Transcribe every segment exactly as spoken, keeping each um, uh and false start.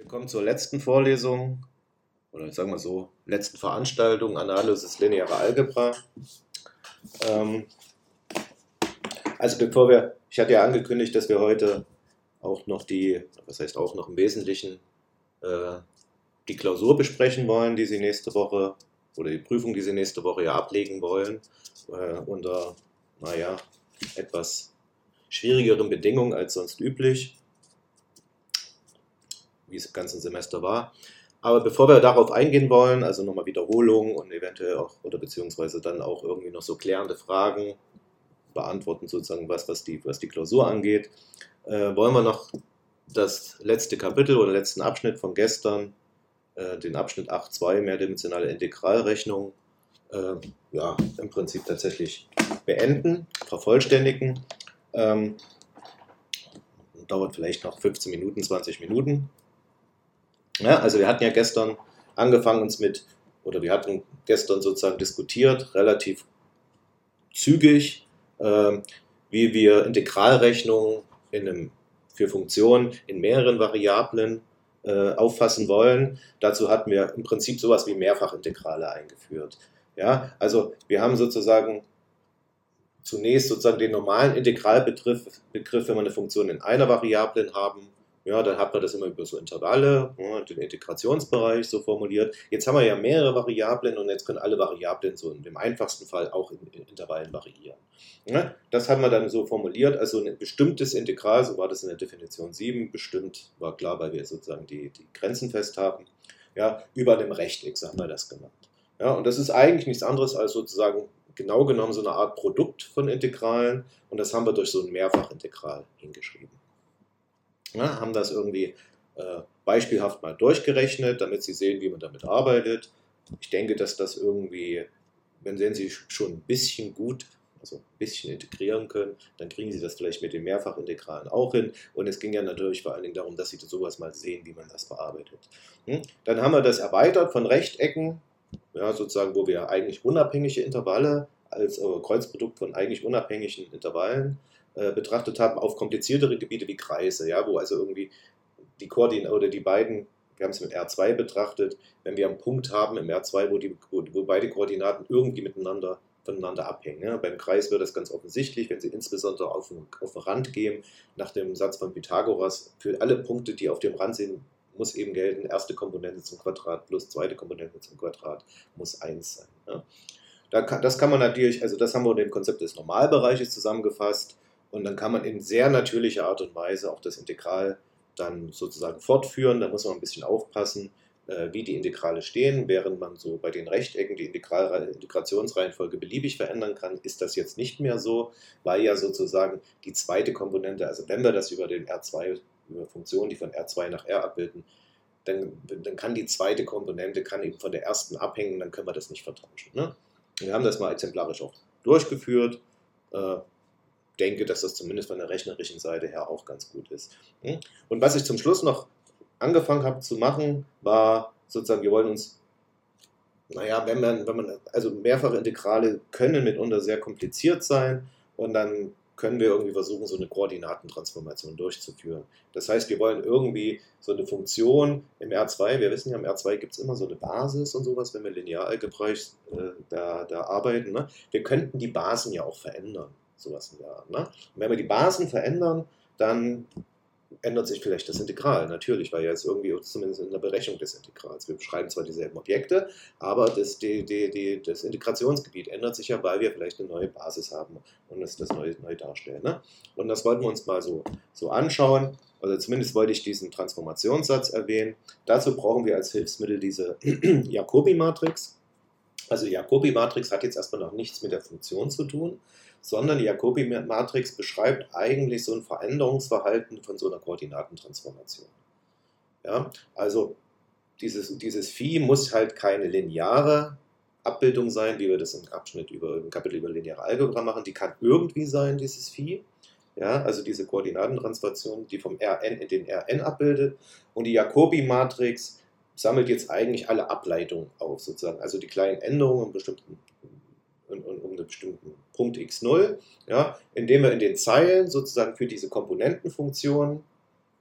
Willkommen zur letzten Vorlesung oder sagen wir so, letzten Veranstaltung Analysis linearer Algebra. Ähm, also bevor wir, ich hatte ja angekündigt, dass wir heute auch noch die, was heißt auch noch im Wesentlichen, äh, die Klausur besprechen wollen, die Sie nächste Woche, oder die Prüfung, die Sie nächste Woche ja ablegen wollen, äh, unter, naja, etwas schwierigeren Bedingungen als sonst üblich, wie es im ganzen Semester war. Aber bevor wir darauf eingehen wollen, also nochmal Wiederholungen und eventuell auch, oder beziehungsweise dann auch irgendwie noch so klärende Fragen beantworten, sozusagen, was, was, die, was die Klausur angeht, äh, wollen wir noch das letzte Kapitel oder letzten Abschnitt von gestern, äh, den Abschnitt acht Punkt zwei, mehrdimensionale Integralrechnung, äh, ja, im Prinzip tatsächlich beenden, vervollständigen. Ähm, dauert vielleicht noch fünfzehn Minuten, zwanzig Minuten. Ja, also wir hatten ja gestern angefangen uns mit, oder wir hatten gestern sozusagen diskutiert, relativ zügig, äh, wie wir Integralrechnungen in einem, für Funktionen in mehreren Variablen äh, auffassen wollen. Dazu hatten wir im Prinzip sowas wie Mehrfachintegrale eingeführt. Ja, also wir haben sozusagen zunächst sozusagen den normalen Integralbegriff, Begriff, wenn wir eine Funktion in einer Variable haben. Ja, dann hat man das immer über so Intervalle, ja, den Integrationsbereich so formuliert. Jetzt haben wir ja mehrere Variablen und jetzt können alle Variablen so in dem einfachsten Fall auch in, in Intervallen variieren. Ja, das haben wir dann so formuliert, also ein bestimmtes Integral, so war das in der Definition sieben, bestimmt, war klar, weil wir sozusagen die, die Grenzen fest haben, ja, über einem Rechteck, so haben wir das genannt. Ja, und das ist eigentlich nichts anderes als sozusagen genau genommen so eine Art Produkt von Integralen und das haben wir durch so ein Mehrfachintegral hingeschrieben. Ja, haben das irgendwie äh, beispielhaft mal durchgerechnet, damit Sie sehen, wie man damit arbeitet. Ich denke, dass das irgendwie, wenn Sie schon ein bisschen gut, also ein bisschen integrieren können, dann kriegen Sie das vielleicht mit den Mehrfachintegralen auch hin. Und es ging ja natürlich vor allen Dingen darum, dass Sie sowas mal sehen, wie man das bearbeitet. Hm? Dann haben wir das erweitert von Rechtecken, ja, sozusagen, wo wir eigentlich unabhängige Intervalle als äh, Kreuzprodukt von eigentlich unabhängigen Intervallen äh, betrachtet haben, auf kompliziertere Gebiete wie Kreise, ja, wo also irgendwie die Koordinaten oder die beiden, wir haben es mit R zwei betrachtet, wenn wir einen Punkt haben im R zwei, wo, die, wo, wo beide Koordinaten irgendwie miteinander voneinander abhängen. Ja. Beim Kreis wird das ganz offensichtlich, wenn Sie insbesondere auf den, auf den Rand gehen, nach dem Satz von Pythagoras, für alle Punkte, die auf dem Rand sind, muss eben gelten, erste Komponente zum Quadrat plus zweite Komponente zum Quadrat muss eins sein. Ja. Da kann, das kann man natürlich, also das haben wir unter dem Konzept des Normalbereiches zusammengefasst und dann kann man in sehr natürlicher Art und Weise auch das Integral dann sozusagen fortführen. Da muss man ein bisschen aufpassen, äh, wie die Integrale stehen. Während man so bei den Rechtecken die Integral Integrationsreihenfolge beliebig verändern kann, ist das jetzt nicht mehr so, weil ja sozusagen die zweite Komponente, also wenn wir das über den R zwei über Funktionen, die von R zwei nach R abbilden, dann, dann kann die zweite Komponente kann eben von der ersten abhängen, dann können wir das nicht vertauschen. Ne? Wir haben das mal exemplarisch auch durchgeführt. Äh, denke, dass das zumindest von der rechnerischen Seite her auch ganz gut ist. Und was ich zum Schluss noch angefangen habe zu machen, war sozusagen, wir wollen uns, naja, wenn man, wenn man, also mehrfache Integrale können mitunter sehr kompliziert sein und dann können wir irgendwie versuchen, so eine Koordinatentransformation durchzuführen. Das heißt, wir wollen irgendwie so eine Funktion im R zwei, wir wissen ja, im R zwei gibt es immer so eine Basis und sowas, wenn wir linearalgebraisch äh, da, da arbeiten. Ne? Wir könnten die Basen ja auch verändern, sowas in der Art. Ne? Und wenn wir die Basen verändern, dann ändert sich vielleicht das Integral, natürlich, weil ja jetzt irgendwie, zumindest in der Berechnung des Integrals, wir beschreiben zwar dieselben Objekte, aber das, die, die, die, das Integrationsgebiet ändert sich ja, weil wir vielleicht eine neue Basis haben und das, das neu, neu darstellen. Ne? Und das wollten wir uns mal so, so anschauen, also zumindest wollte ich diesen Transformationssatz erwähnen. Dazu brauchen wir als Hilfsmittel diese Jacobi-Matrix. Also die Jacobi-Matrix hat jetzt erstmal noch nichts mit der Funktion zu tun, sondern die Jacobi-Matrix beschreibt eigentlich so ein Veränderungsverhalten von so einer Koordinatentransformation. Ja, also dieses, dieses Phi muss halt keine lineare Abbildung sein, wie wir das im Abschnitt über, im Kapitel über lineare Algebra machen. Die kann irgendwie sein, dieses Phi. Ja, also diese Koordinatentransformation, die vom Rn in den Rn abbildet. Und die Jacobi-Matrix sammelt jetzt eigentlich alle Ableitungen auf, sozusagen. Also die kleinen Änderungen in bestimmten um einen bestimmten Punkt x null, ja, indem wir in den Zeilen sozusagen für diese Komponentenfunktion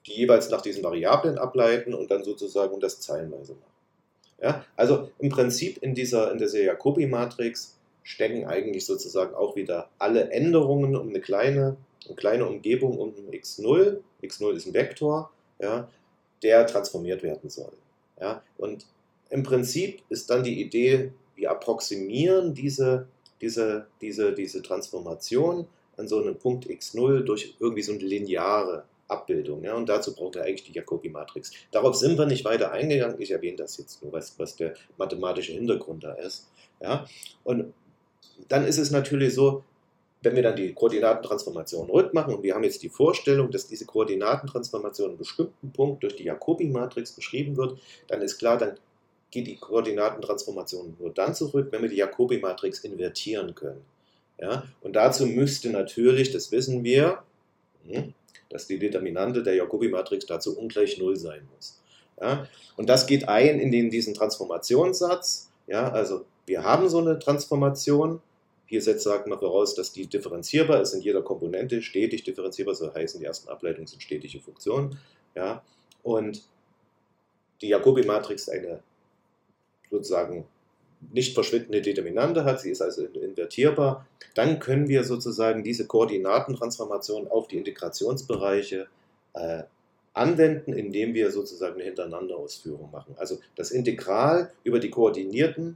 die jeweils nach diesen Variablen ableiten und dann sozusagen das zeilenweise machen. Ja, also im Prinzip in dieser, in dieser Jacobi-Matrix stecken eigentlich sozusagen auch wieder alle Änderungen um eine kleine, eine kleine Umgebung um x null. x null ist ein Vektor, ja, der transformiert werden soll. Ja, und im Prinzip ist dann die Idee, wir approximieren diese, diese, diese, diese Transformation an so einen Punkt x null durch irgendwie so eine lineare Abbildung. Ja, und dazu braucht er eigentlich die Jacobi-Matrix. Darauf sind wir nicht weiter eingegangen. Ich erwähne das jetzt nur, was, was der mathematische Hintergrund da ist. Ja, und dann ist es natürlich so, wenn wir dann die Koordinatentransformation rückmachen und wir haben jetzt die Vorstellung, dass diese Koordinatentransformation an einem bestimmten Punkt durch die Jacobi-Matrix beschrieben wird, dann ist klar, dann geht die Koordinatentransformation nur dann zurück, wenn wir die Jacobi-Matrix invertieren können. Ja, und dazu müsste natürlich, das wissen wir, dass die Determinante der Jacobi-Matrix dazu ungleich null sein muss. Ja, und das geht ein in den, diesen Transformationssatz. Ja, also wir haben so eine Transformation. Hier setzt, sagt man voraus, dass die differenzierbar ist in jeder Komponente, stetig differenzierbar, so heißen die ersten Ableitungen sind stetige Funktionen. Ja, und die Jacobi-Matrix eine sozusagen nicht verschwindende Determinante hat, sie ist also invertierbar, dann können wir sozusagen diese Koordinatentransformation auf die Integrationsbereiche äh, anwenden, indem wir sozusagen eine Hintereinanderausführung machen. Also das Integral über die koordinierten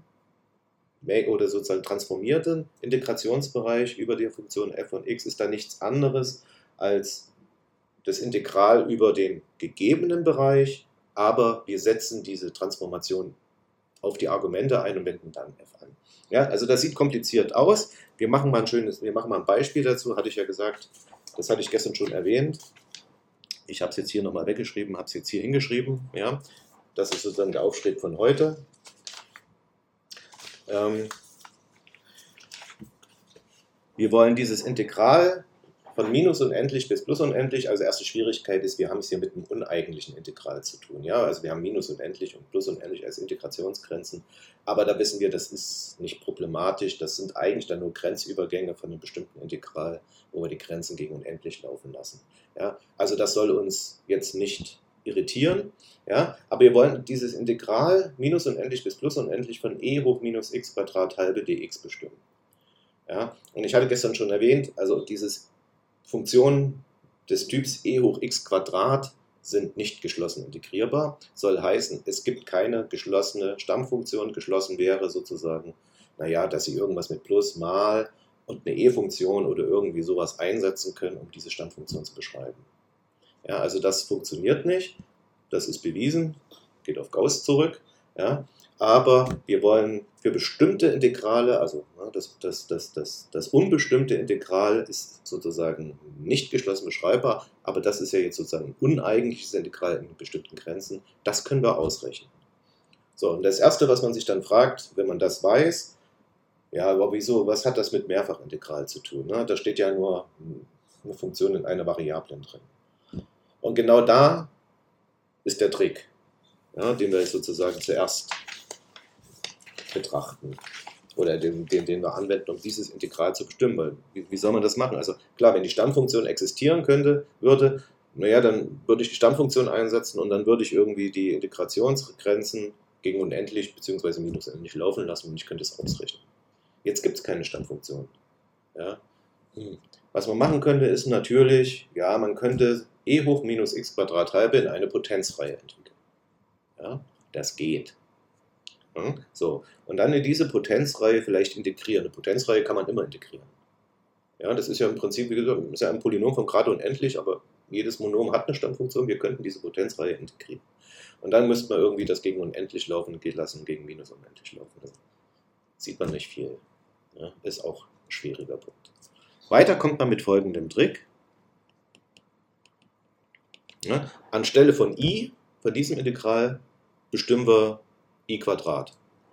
oder sozusagen transformierten Integrationsbereich über die Funktion f von x ist dann nichts anderes als das Integral über den gegebenen Bereich, aber wir setzen diese Transformation auf die Argumente ein und wenden dann f an. Ja, also das sieht kompliziert aus. Wir machen mal ein schönes, wir machen mal ein Beispiel dazu, hatte ich ja gesagt, das hatte ich gestern schon erwähnt. Ich habe es jetzt hier nochmal weggeschrieben, habe es jetzt hier hingeschrieben. Ja, das ist sozusagen der Aufschrieb von heute. Ähm, wir wollen dieses Integral von minus unendlich bis plus unendlich, also erste Schwierigkeit ist, wir haben es hier mit einem uneigentlichen Integral zu tun. Ja? Also wir haben minus unendlich und plus unendlich als Integrationsgrenzen, aber da wissen wir, das ist nicht problematisch, das sind eigentlich dann nur Grenzübergänge von einem bestimmten Integral, wo wir die Grenzen gegen unendlich laufen lassen. Ja? Also das soll uns jetzt nicht irritieren, ja? Aber wir wollen dieses Integral minus unendlich bis plus unendlich von e hoch minus x Quadrat halbe dx bestimmen. Ja? Und ich hatte gestern schon erwähnt, also dieses Funktionen des Typs e hoch x Quadrat sind nicht geschlossen integrierbar. Soll heißen, es gibt keine geschlossene Stammfunktion. Geschlossen wäre sozusagen, naja, dass Sie irgendwas mit plus, mal und eine e-Funktion oder irgendwie sowas einsetzen können, um diese Stammfunktion zu beschreiben. Ja, also das funktioniert nicht. Das ist bewiesen, geht auf Gauss zurück. Ja. Aber wir wollen für bestimmte Integrale, also das, das, das, das, das unbestimmte Integral ist sozusagen nicht geschlossen beschreibbar, aber das ist ja jetzt sozusagen ein uneigentliches Integral in bestimmten Grenzen, das können wir ausrechnen. So, und das Erste, was man sich dann fragt, wenn man das weiß, ja, aber wieso, was hat das mit Mehrfachintegral zu tun? Ne? Da steht ja nur eine Funktion in einer Variable drin. Und genau da ist der Trick, ja, den wir jetzt sozusagen zuerst betrachten oder den, den, den wir anwenden, um dieses Integral zu bestimmen. Weil, wie, wie soll man das machen? Also klar, wenn die Stammfunktion existieren könnte, würde, naja, dann würde ich die Stammfunktion einsetzen und dann würde ich irgendwie die Integrationsgrenzen gegen unendlich bzw. minus unendlich laufen lassen und ich könnte es ausrechnen. Jetzt gibt es keine Stammfunktion. Ja. Was man machen könnte, ist natürlich, ja, man könnte e hoch minus x Quadrat halbe in eine Potenzreihe entwickeln. Ja, das geht. So, und dann in diese Potenzreihe vielleicht integrieren. Eine Potenzreihe kann man immer integrieren. Ja, das ist ja im Prinzip, wie gesagt, ist ja ein Polynom von Grad unendlich, aber jedes Monom hat eine Stammfunktion, wir könnten diese Potenzreihe integrieren. Und dann müsste man irgendwie das gegen unendlich laufen geht lassen, gegen minus unendlich laufen. Das sieht man nicht viel. Ja, ist auch ein schwieriger Punkt. Weiter kommt man mit folgendem Trick. Ja, anstelle von i, von diesem Integral, bestimmen wir i Quadrat.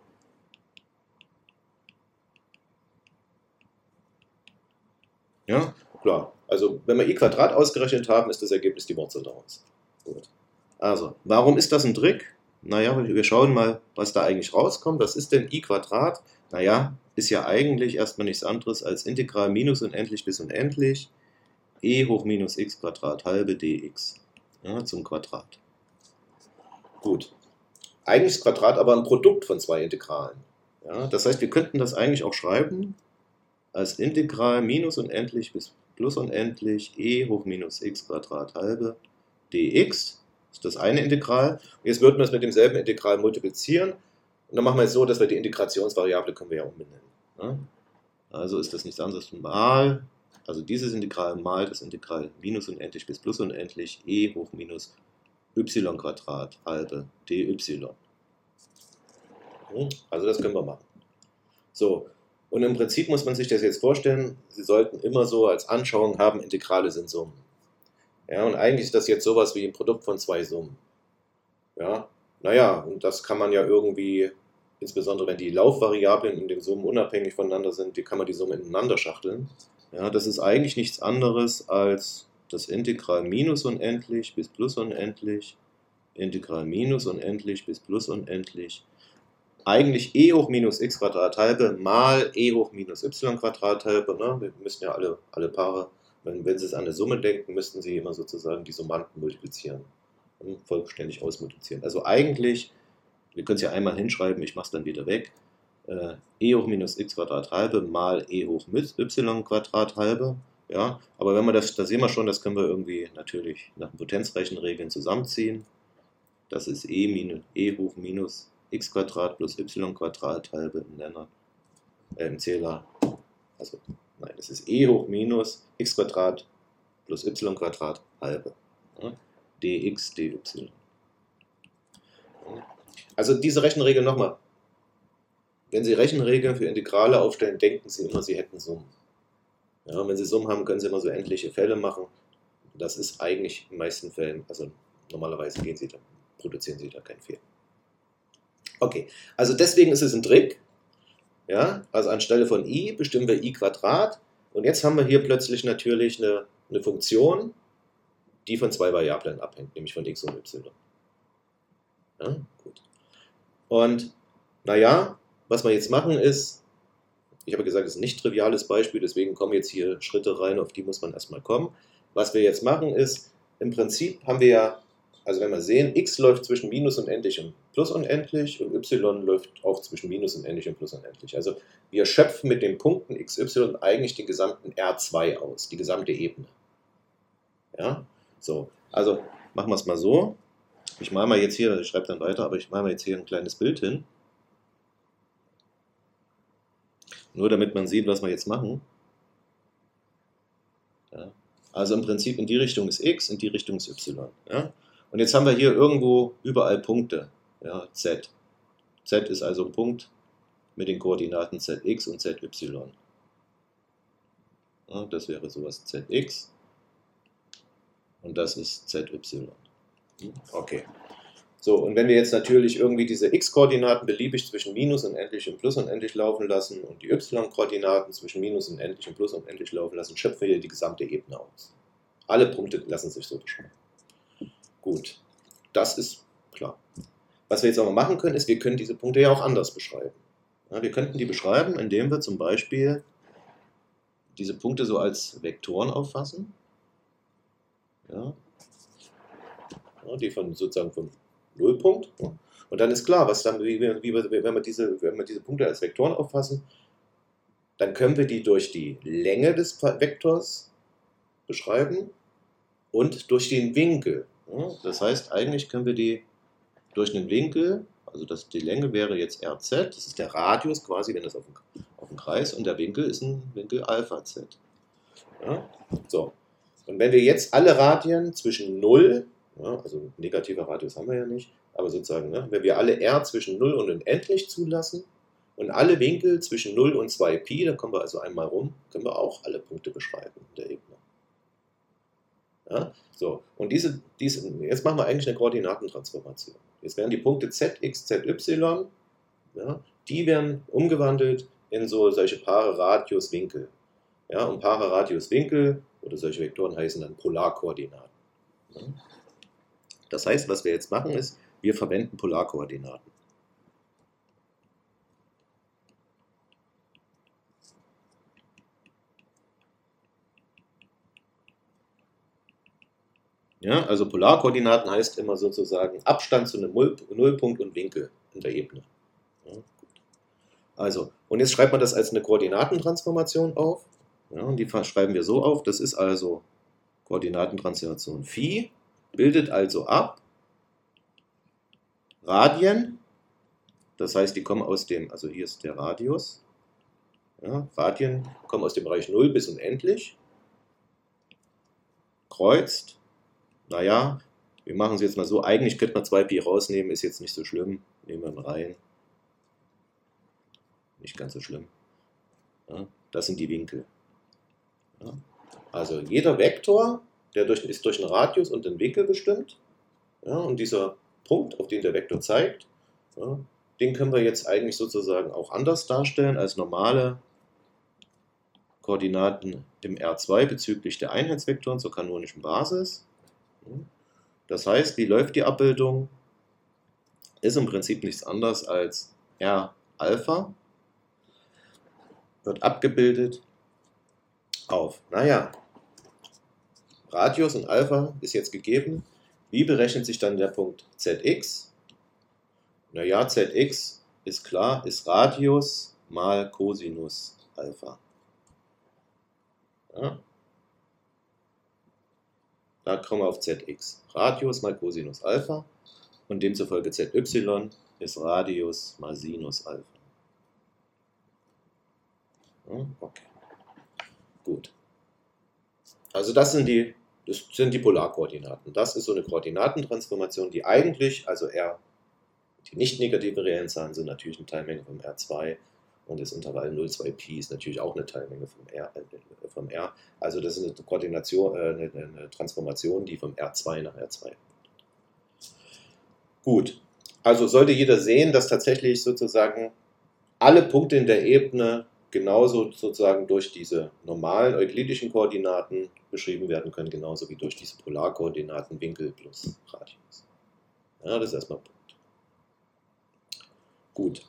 Ja, klar. Also wenn wir i Quadrat ausgerechnet haben, ist das Ergebnis die Wurzel daraus. Gut. Also, warum ist das ein Trick? Naja, wir schauen mal, was da eigentlich rauskommt. Was ist denn i Quadrat? Naja, ist ja eigentlich erstmal nichts anderes als Integral minus unendlich bis unendlich e hoch minus x Quadrat halbe dx. ja, zum Quadrat. Gut. Eigentlich ist Quadrat aber ein Produkt von zwei Integralen. Ja, das heißt, wir könnten das eigentlich auch schreiben als Integral minus unendlich bis plus unendlich e hoch minus x Quadrat halbe dx. Das ist das eine Integral. Und jetzt würden wir es mit demselben Integral multiplizieren. Und dann machen wir es so, dass wir die Integrationsvariable können wir ja umbenennen. Ja? Also ist das nichts anderes als mal, also dieses Integral mal das Integral minus unendlich bis plus unendlich e hoch minus y Quadrat halbe dy. Also das können wir machen. So, und im Prinzip muss man sich das jetzt vorstellen, Sie sollten immer so als Anschauung haben, Integrale sind Summen. Ja, und eigentlich ist das jetzt sowas wie ein Produkt von zwei Summen. Ja, naja, und das kann man ja irgendwie, insbesondere wenn die Laufvariablen in den Summen unabhängig voneinander sind, die kann man die Summen ineinander schachteln. Ja, das ist eigentlich nichts anderes als das Integral minus unendlich bis plus unendlich, Integral minus unendlich bis plus unendlich, eigentlich e hoch minus x Quadrat halbe mal e hoch minus y Quadrat halbe. Ne? Wir müssen ja alle, alle Paare, wenn, wenn Sie es an eine Summe denken, müssten Sie immer sozusagen die Summanden multiplizieren. Und vollständig ausmultiplizieren. Also eigentlich, wir können es ja einmal hinschreiben, ich mache es dann wieder weg, äh, e hoch minus x Quadrat halbe mal e hoch y Quadrat halbe. Ja? Aber wenn wir das, da sehen wir schon, das können wir irgendwie natürlich nach den Potenzrechenregeln zusammenziehen. Das ist e, minus, e hoch minus x Quadrat plus y Quadrat halbe im Nenner, äh, im Zähler. Also, nein, das ist e hoch minus x Quadrat plus y Quadrat halbe. Ja? Dx, dy. Also diese Rechenregel nochmal. Wenn Sie Rechenregeln für Integrale aufstellen, denken Sie immer, Sie hätten Summen. Ja, wenn Sie Summen haben, können Sie immer so endliche Fälle machen. Das ist eigentlich in den meisten Fällen, also normalerweise gehen Sie da, produzieren Sie da keinen Fehler. Okay, also deswegen ist es ein Trick. Ja, also anstelle von i bestimmen wir i Quadrat. Und jetzt haben wir hier plötzlich natürlich eine, eine Funktion, die von zwei Variablen abhängt, nämlich von x und y. Ja, gut. Und naja, was wir jetzt machen ist, ich habe gesagt, es ist ein nicht triviales Beispiel, deswegen kommen jetzt hier Schritte rein, auf die muss man erstmal kommen. Was wir jetzt machen ist, im Prinzip haben wir ja, also wenn wir sehen, x läuft zwischen minus unendlich und plus unendlich und y läuft auch zwischen minus unendlich und plus unendlich. Also wir schöpfen mit den Punkten x, y eigentlich den gesamten R zwei aus, die gesamte Ebene. Ja, so, also machen wir es mal so. Ich male mal jetzt hier, ich schreibe dann weiter, aber ich male mal jetzt hier ein kleines Bild hin. Nur damit man sieht, was wir jetzt machen. Ja. Also im Prinzip in die Richtung ist x, in die Richtung ist y. Ja. Und jetzt haben wir hier irgendwo überall Punkte. Ja, z. Z ist also ein Punkt mit den Koordinaten zx und zy. Ja, das wäre sowas zx und das ist zy. Okay. So, und wenn wir jetzt natürlich irgendwie diese x-Koordinaten beliebig zwischen minus unendlich und plus unendlich laufen lassen und die y-Koordinaten zwischen minus unendlich und plus unendlich laufen lassen, schöpfen wir hier die gesamte Ebene aus. Alle Punkte lassen sich so beschreiben. Gut, das ist klar. Was wir jetzt aber machen können, ist, wir können diese Punkte ja auch anders beschreiben. Ja, wir könnten die beschreiben, indem wir zum Beispiel diese Punkte so als Vektoren auffassen. Ja. Ja, die von sozusagen vom Nullpunkt. Und dann ist klar, was dann, wie, wie, wenn, wir diese, wenn wir diese Punkte als Vektoren auffassen, dann können wir die durch die Länge des Vektors beschreiben und durch den Winkel. Ja, das heißt, eigentlich können wir die durch den Winkel, also das, die Länge wäre jetzt R Z, das ist der Radius quasi, wenn das auf dem, auf dem Kreis, und der Winkel ist ein Winkel Alpha Z. Ja, so. Und wenn wir jetzt alle Radien zwischen null, ja, also negativer Radius haben wir ja nicht, aber sozusagen, ne, wenn wir alle r zwischen null und unendlich zulassen und alle Winkel zwischen null und zwei Pi, dann kommen wir also einmal rum, können wir auch alle Punkte beschreiben in der Ebene. Ja, so, und diese, diese, jetzt machen wir eigentlich eine Koordinatentransformation. Jetzt werden die Punkte zx, zy, ja, die werden umgewandelt in so solche Paare Radius, Winkel. Ja, und Paare Radius, Winkel oder solche Vektoren heißen dann Polarkoordinaten. Ja. Das heißt, was wir jetzt machen ist, wir verwenden Polarkoordinaten. Ja, also Polarkoordinaten heißt immer sozusagen Abstand zu einem Nullpunkt und Winkel in der Ebene. Ja, also, und jetzt schreibt man das als eine Koordinatentransformation auf. Ja, und die schreiben wir so auf. Das ist also Koordinatentransformation Phi, bildet also ab Radien. Das heißt, die kommen aus dem, also hier ist der Radius. Ja, Radien kommen aus dem Bereich null bis unendlich. Kreuzt. Naja, wir machen es jetzt mal so. Eigentlich könnte man zwei Pi rausnehmen, ist jetzt nicht so schlimm. Nehmen wir mal rein. Nicht ganz so schlimm. Ja, das sind die Winkel. Ja, also jeder Vektor, der durch, ist durch einen Radius und einen Winkel bestimmt. Ja, und dieser Punkt, auf den der Vektor zeigt, ja, den können wir jetzt eigentlich sozusagen auch anders darstellen als normale Koordinaten im R zwei bezüglich der Einheitsvektoren zur kanonischen Basis. Das heißt, wie läuft die Abbildung? Ist im Prinzip nichts anderes als R Alpha wird abgebildet auf, naja, Radius und Alpha ist jetzt gegeben. Wie berechnet sich dann der Punkt Z X? Naja, Z X ist klar, ist Radius mal Cosinus Alpha. Ja. Da kommen wir auf Z X. Radius mal Cosinus Alpha und demzufolge Z Y ist Radius mal Sinus Alpha. Ja, okay. Gut. Also das sind die, das sind die Polarkoordinaten. Das ist so eine Koordinatentransformation, die eigentlich, also R, die nicht negativen reellen Zahlen sind natürlich eine Teilmenge vom R zwei und das Intervall null Komma zwei Pi ist natürlich auch eine Teilmenge vom R. Äh, vom R. Also das ist eine Koordination, äh, eine, eine Transformation, die vom R zwei nach R zwei. Gut. Also sollte jeder sehen, dass tatsächlich sozusagen alle Punkte in der Ebene genauso sozusagen durch diese normalen euklidischen Koordinaten beschrieben werden können, genauso wie durch diese Polarkoordinaten Winkel plus Radius. Ja, das ist erstmal ein Punkt. Gut.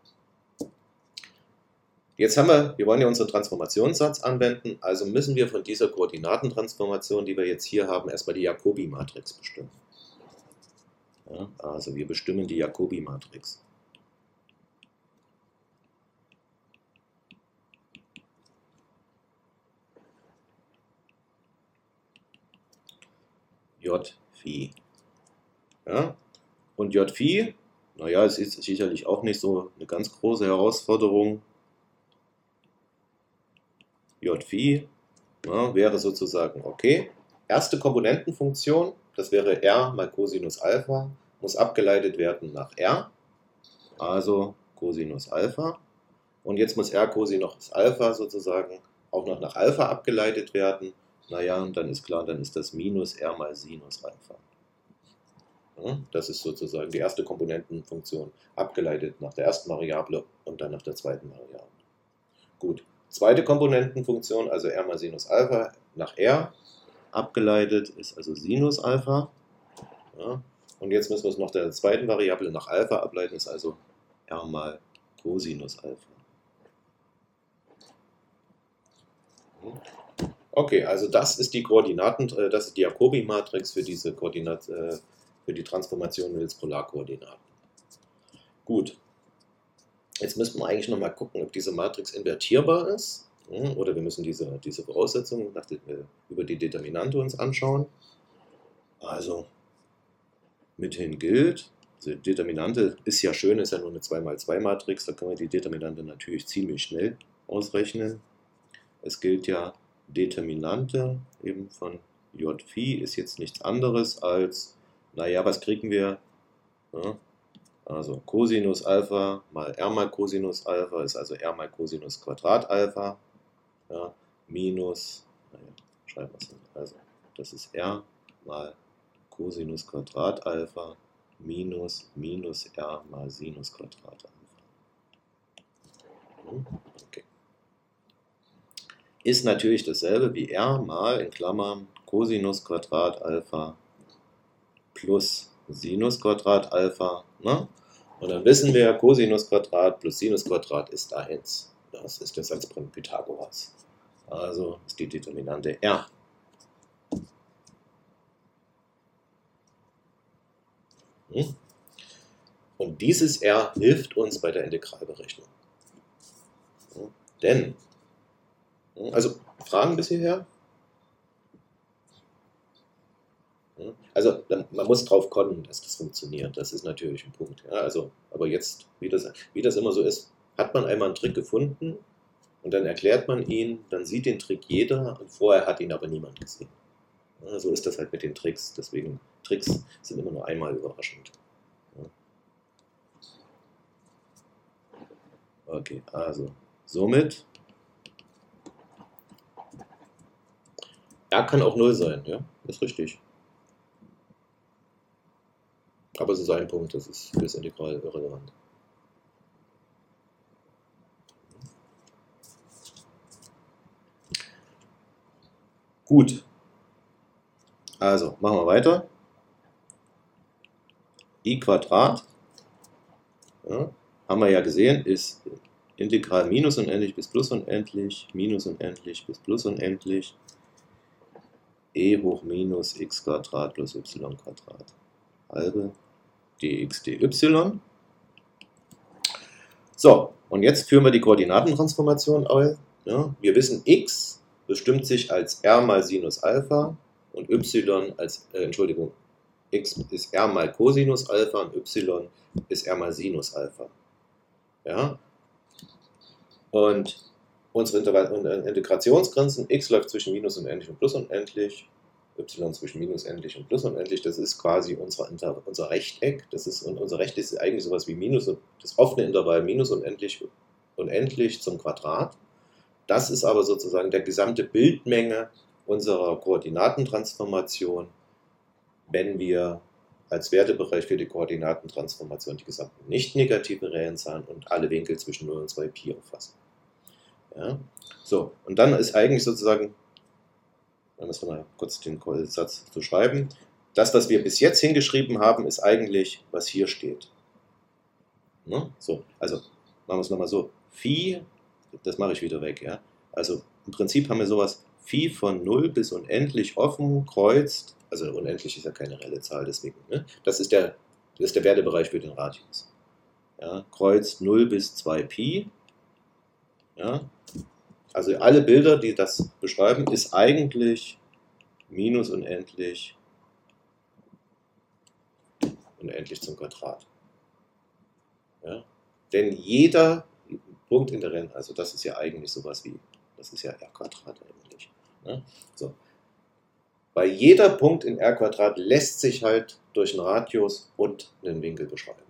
Jetzt haben wir, wir wollen ja unseren Transformationssatz anwenden, also müssen wir von dieser Koordinatentransformation, die wir jetzt hier haben, erstmal die Jacobi-Matrix bestimmen. Ja, also wir bestimmen die Jacobi-Matrix. J Phi. Ja? Und J Phi, naja, es ist sicherlich auch nicht so eine ganz große Herausforderung. J Phi ja, wäre sozusagen okay. Erste Komponentenfunktion, das wäre R mal Cosinus Alpha, muss abgeleitet werden nach R, also Cosinus Alpha. Und jetzt muss R Cosinus Alpha sozusagen auch noch nach Alpha abgeleitet werden. Naja, und dann ist klar, dann ist das minus R mal Sinus Alpha. Ja, das ist sozusagen die erste Komponentenfunktion, abgeleitet nach der ersten Variable und dann nach der zweiten Variable. Gut, zweite Komponentenfunktion, also R mal Sinus Alpha nach R, abgeleitet ist also Sinus Alpha. Ja, und jetzt müssen wir es noch der zweiten Variable nach Alpha ableiten, ist also R mal Cosinus Alpha. Okay, also das ist die Koordinaten, das ist die Jacobi-Matrix für diese Koordinat, für die Transformation mittels Polarkoordinaten. Gut, jetzt müssen wir eigentlich nochmal gucken, ob diese Matrix invertierbar ist, oder wir müssen diese, diese Voraussetzungen nach den, über die Determinante uns anschauen. Also mithin gilt, also die Determinante ist ja schön, ist ja nur eine zwei mal zwei Matrix, da können wir die Determinante natürlich ziemlich schnell ausrechnen. Es gilt ja, Determinante eben von J Phi ist jetzt nichts anderes als, naja, was kriegen wir? Ja, also Cosinus Alpha mal R mal Cosinus Alpha ist also R mal Cosinus Quadrat Alpha, ja, minus, naja, schreiben wir es hin, also das ist R mal Cosinus Quadrat Alpha minus minus R mal Sinus Quadrat Alpha. Okay. Ist natürlich dasselbe wie R mal in Klammern Cosinus Quadrat Alpha plus Sinus Quadrat Alpha. Ne? Und dann wissen wir, Cosinus Quadrat plus Sinus Quadrat ist eins. Das ist der Satzpunkt Pythagoras. Also ist die Determinante R. Hm? Und dieses R hilft uns bei der Integralberechnung. Hm? Denn, hm, also Fragen bis hierher? Hm? Also man muss drauf kommen, dass das funktioniert. Das ist natürlich ein Punkt. Ja, also, aber jetzt, wie das, wie das immer so ist, hat man einmal einen Trick gefunden und dann erklärt man ihn, dann sieht den Trick jeder und vorher hat ihn aber niemand gesehen. Ja, so ist das halt mit den Tricks. Deswegen, Tricks sind immer nur einmal überraschend. Ja. Okay, also somit R kann auch null sein, ja, ist richtig. Aber es ist ein Punkt, das ist für das Integral irrelevant. Gut. Also, machen wir weiter. I Quadrat, ja, haben wir ja gesehen, ist Integral minus unendlich bis plus unendlich, minus unendlich bis plus unendlich, e hoch minus x Quadrat plus y Quadrat, halbe dx dy. So, und jetzt führen wir die Koordinatentransformation aus. Ja, wir wissen, x bestimmt sich als r mal Sinus Alpha und y als, äh, Entschuldigung, x ist r mal Cosinus Alpha und y ist r mal Sinus Alpha. Ja? Und unsere Integrationsgrenzen, x läuft zwischen minus unendlich und plus unendlich, y zwischen minus endlich und plus unendlich, das ist quasi unser, unser Rechteck. Das ist, und unser Rechteck ist eigentlich sowas wie minus, das offene Intervall minus unendlich, unendlich zum Quadrat. Das ist aber sozusagen der gesamte Bildmenge unserer Koordinatentransformation, wenn wir als Wertebereich für die Koordinatentransformation die gesamten nicht negativen reellen Zahlen und alle Winkel zwischen null und zwei Pi auffassen. Ja? So, und dann ist eigentlich sozusagen, da müssen wir mal kurz den Satz zu schreiben, das, was wir bis jetzt hingeschrieben haben, ist eigentlich, was hier steht. Ne? So, also machen wir es nochmal so, Phi, das mache ich wieder weg, ja. Also im Prinzip haben wir sowas, Phi von null bis unendlich offen, kreuzt, also unendlich ist ja keine reelle Zahl, deswegen, ne? Das ist der, das ist der Wertebereich für den Radius. Ja, kreuzt null bis zwei Pi. Ja, also alle Bilder, die das beschreiben, ist eigentlich minus unendlich, unendlich zum Quadrat. Ja? Denn jeder Punkt in der Renn, also das ist ja eigentlich sowas wie, das ist ja r Quadrat eigentlich. Ja? So. Bei jeder Punkt in r Quadrat lässt sich halt durch einen Radius und einen Winkel beschreiben.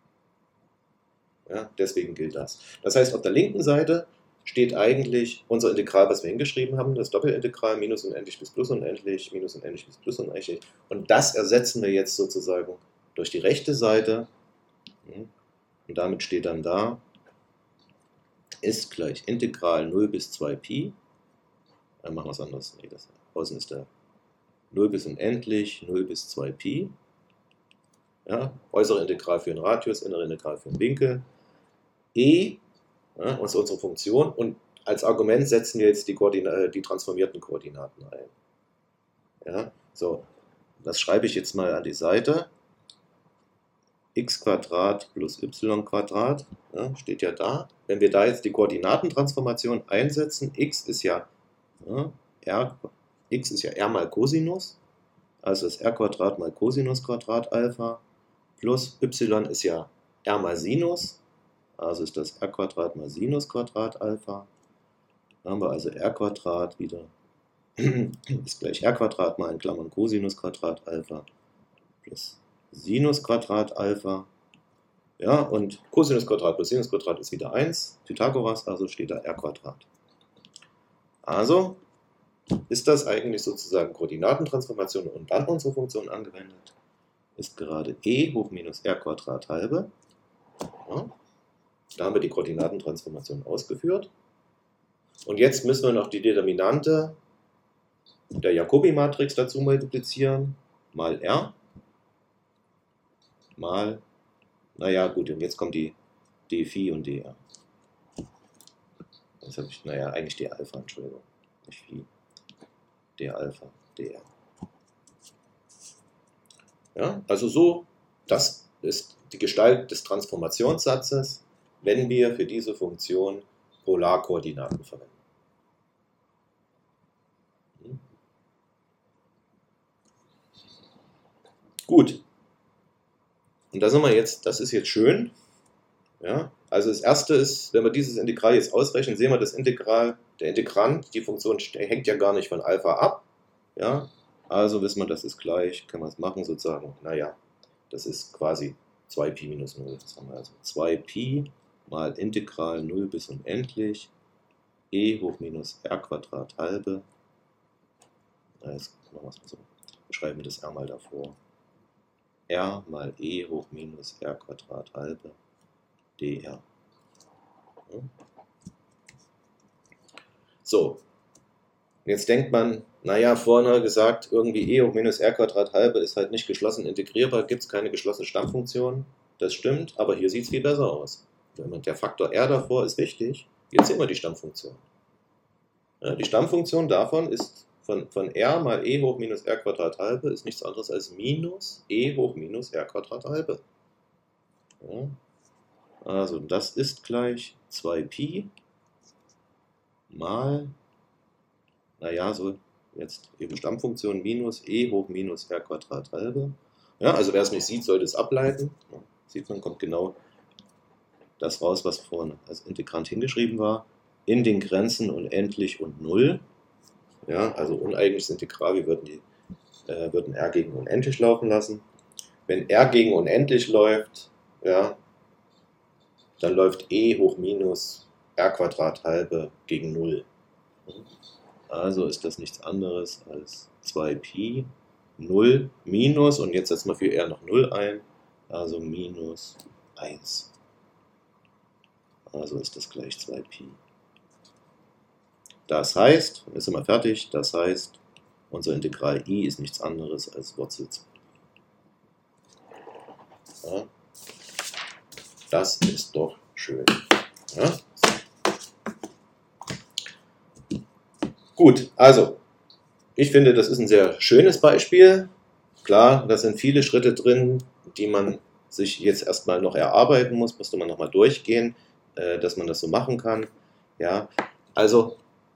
Ja? Deswegen gilt das. Das heißt, auf der linken Seite steht eigentlich unser Integral, was wir hingeschrieben haben, das Doppelintegral minus unendlich bis plus unendlich, minus unendlich bis plus unendlich. Und das ersetzen wir jetzt sozusagen durch die rechte Seite. Und damit steht dann da, ist gleich Integral null bis zwei Pi. Dann machen wir es anders. Nee, das, außen ist der null bis unendlich, null bis zwei Pi. Ja, äußere Integral für einen Radius, innere Integral für einen Winkel. E, ja, ist unsere Funktion. Und als Argument setzen wir jetzt die, Koordina die transformierten Koordinaten ein. Ja, so, das schreibe ich jetzt mal an die Seite. X Quadrat plus y Quadrat, ja, steht ja da. Wenn wir da jetzt die Koordinatentransformation einsetzen, x ist ja, ja, r, x ist ja r mal Cosinus, also ist r Quadrat mal Cosinus Quadrat Alpha, plus y ist ja r mal Sinus, also ist das r Quadrat mal Sinus Quadrat Alpha. Dann haben wir also r Quadrat wieder, ist gleich r Quadrat mal in Klammern Cosinus Quadrat Alpha plus Sinus Quadrat Alpha. Ja, und Cosinus Quadrat plus Sinus Quadrat ist wieder eins, Pythagoras, also steht da r Quadrat. Also ist das eigentlich sozusagen Koordinatentransformation und dann unsere Funktion angewendet, ist gerade e hoch minus r Quadrat halbe. Ja, da haben wir die Koordinatentransformation ausgeführt. Und jetzt müssen wir noch die Determinante der Jacobi-Matrix dazu multiplizieren, mal r, mal, naja gut, und jetzt kommt die d Phi und dr. Jetzt habe ich, naja, eigentlich d Alpha, Entschuldigung, nicht Phi, d Alpha, dr. Ja, also so, das ist die Gestalt des Transformationssatzes, wenn wir für diese Funktion Polarkoordinaten verwenden. Gut. Und da sind wir jetzt, das ist jetzt schön. Ja, also das erste ist, wenn wir dieses Integral jetzt ausrechnen, sehen wir, das Integral, der Integrand, die Funktion hängt ja gar nicht von Alpha ab. Ja, also wissen wir, das ist gleich, können wir es machen sozusagen, naja, das ist quasi zwei Pi minus null. Das haben wir also zwei Pi mal Integral null bis unendlich e hoch minus r Quadrat halbe. Jetzt machen wir es mal so, schreiben wir das r mal davor. R mal e hoch minus r Quadrat halbe dr. So, jetzt denkt man, naja, vorne gesagt, irgendwie e hoch minus r Quadrat halbe ist halt nicht geschlossen integrierbar, gibt es keine geschlossene Stammfunktion. Das stimmt, aber hier sieht es viel besser aus. Der Faktor r davor ist wichtig. Jetzt sehen wir die Stammfunktion. Ja, die Stammfunktion davon ist von, von r mal e hoch minus r Quadrat halbe ist nichts anderes als minus e hoch minus r Quadrat halbe. Ja. Also das ist gleich zwei Pi mal, naja, so jetzt eben Stammfunktion minus e hoch minus r Quadrat halbe. Ja, also wer es nicht sieht, sollte es ableiten. Ja, sieht man, kommt genau das raus, was vorne als Integrand hingeschrieben war. In den Grenzen unendlich und null. Ja, also uneigentliches Integral, wir würden, die, äh, würden r gegen unendlich laufen lassen. Wenn r gegen unendlich läuft, ja, dann läuft e hoch minus r Quadrat halbe gegen null. Also ist das nichts anderes als zwei Pi, null, minus, und jetzt setzen wir für r noch null ein, also minus eins. Also ist das gleich zwei Pi. Das heißt, jetzt sind wir fertig, das heißt, unser Integral i ist nichts anderes als Wurzel zwei. Ja. Das ist doch schön. Ja? Gut, also, ich finde, das ist ein sehr schönes Beispiel. Klar, da sind viele Schritte drin, die man sich jetzt erstmal noch erarbeiten muss, musste man nochmal durchgehen, äh, dass man das so machen kann. Ja, also,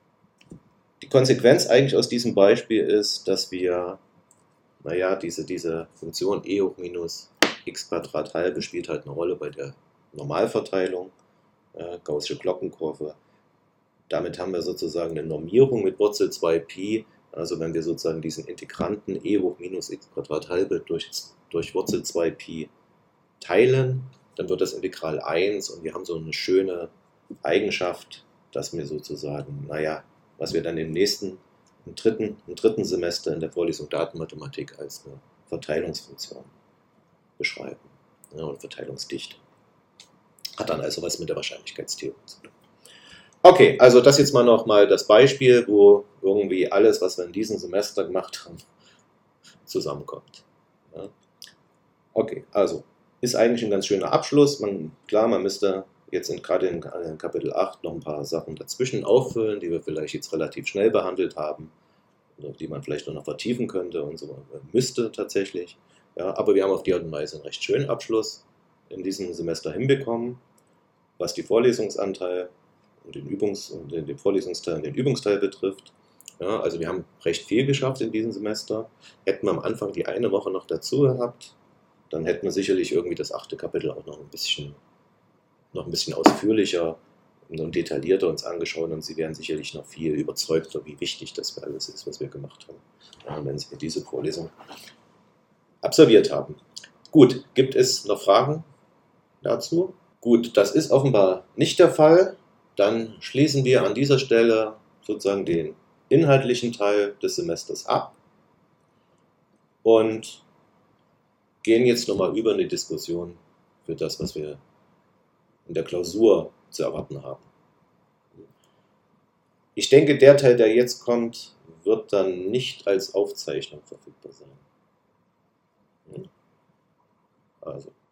die Konsequenz eigentlich aus diesem Beispiel ist, dass wir, naja, diese, diese Funktion e hoch minus x Quadrat halbe spielt halt eine Rolle bei der Normalverteilung, äh, gaußsche Glockenkurve. Damit haben wir sozusagen eine Normierung mit Wurzel zwei Pi. Also wenn wir sozusagen diesen Integranten e hoch minus x Quadrat halbe durch, durch Wurzel zwei Pi teilen, dann wird das Integral eins und wir haben so eine schöne Eigenschaft, dass wir sozusagen, naja, was wir dann im nächsten, im dritten, im dritten Semester in der Vorlesung Datenmathematik als eine Verteilungsfunktion beschreiben, ja, und Verteilungsdichte. Hat dann also was mit der Wahrscheinlichkeitstheorie zu tun. Okay, also das jetzt mal nochmal das Beispiel, wo irgendwie alles, was wir in diesem Semester gemacht haben, zusammenkommt. Ja. Okay, also ist eigentlich ein ganz schöner Abschluss. Man, klar, man müsste jetzt in, gerade in, in Kapitel acht noch ein paar Sachen dazwischen auffüllen, die wir vielleicht jetzt relativ schnell behandelt haben, oder die man vielleicht noch vertiefen könnte und so müsste tatsächlich. Ja, aber wir haben auf die Art und Weise einen recht schönen Abschluss in diesem Semester hinbekommen, was die Vorlesungsanteil und den, Übungs- und den, den Vorlesungsteil und den Übungsteil betrifft. Ja, also wir haben recht viel geschafft in diesem Semester. Hätten wir am Anfang die eine Woche noch dazu gehabt, dann hätten wir sicherlich irgendwie das achte Kapitel auch noch ein bisschen, noch ein bisschen ausführlicher und detaillierter uns angeschaut, und Sie wären sicherlich noch viel überzeugter, wie wichtig das für alles ist, was wir gemacht haben, ja, wenn Sie diese Vorlesung absolviert haben. Gut, gibt es noch Fragen dazu? Gut, das ist offenbar nicht der Fall. Dann schließen wir an dieser Stelle sozusagen den inhaltlichen Teil des Semesters ab und gehen jetzt nochmal über eine Diskussion für das, was wir in der Klausur zu erwarten haben. Ich denke, der Teil, der jetzt kommt, wird dann nicht als Aufzeichnung verfügbar sein. Also.